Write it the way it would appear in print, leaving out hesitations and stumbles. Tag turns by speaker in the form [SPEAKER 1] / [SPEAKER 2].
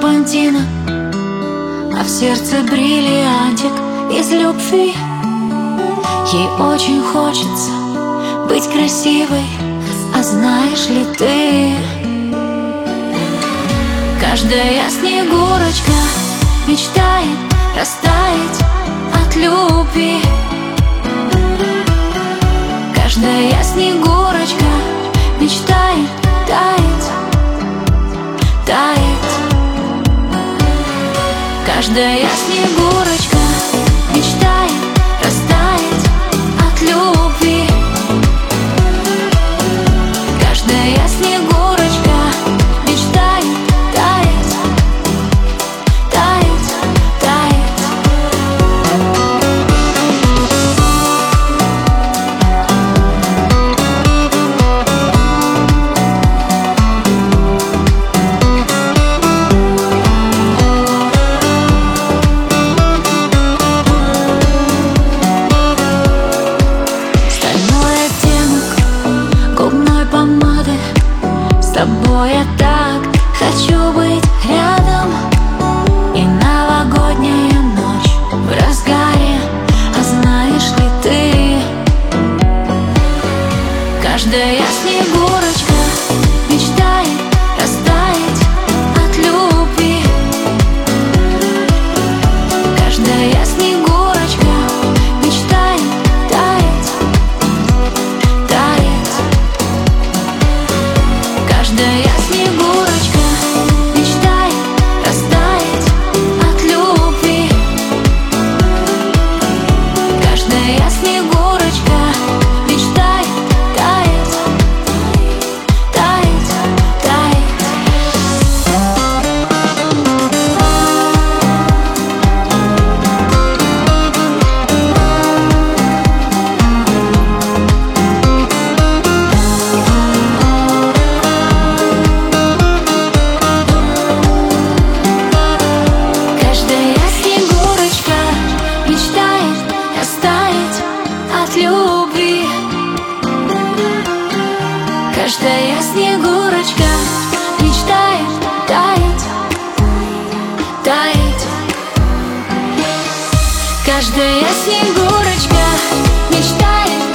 [SPEAKER 1] серпантина, а в сердце бриллиантик из любви. Ей очень хочется быть красивой, а знаешь ли ты, каждая снегурочка мечтает растаять от любви. Каждая снегурочка мечтает таять, таять. Каждая снегурочка мечтает растаять от любви. Каждая снегурочка мечтает таять, таять, таять. Стальной оттенок губной помады, с тобой я так хочу быть рядом. И новогодняя ночь в разгаре, а знаешь ли ты, каждая снегурочка мечтает растаять от любви. Каждая снегурочка мечтает таять, таять. Каждая снегурочка мечтает растаять от любви. Каждая снегурочка мечтает таять, таять, таять. Каждая снегурочка мечтает растаять от любви. Каждая снегурочка мечтает таять, таять. Каждая снегурочка мечтает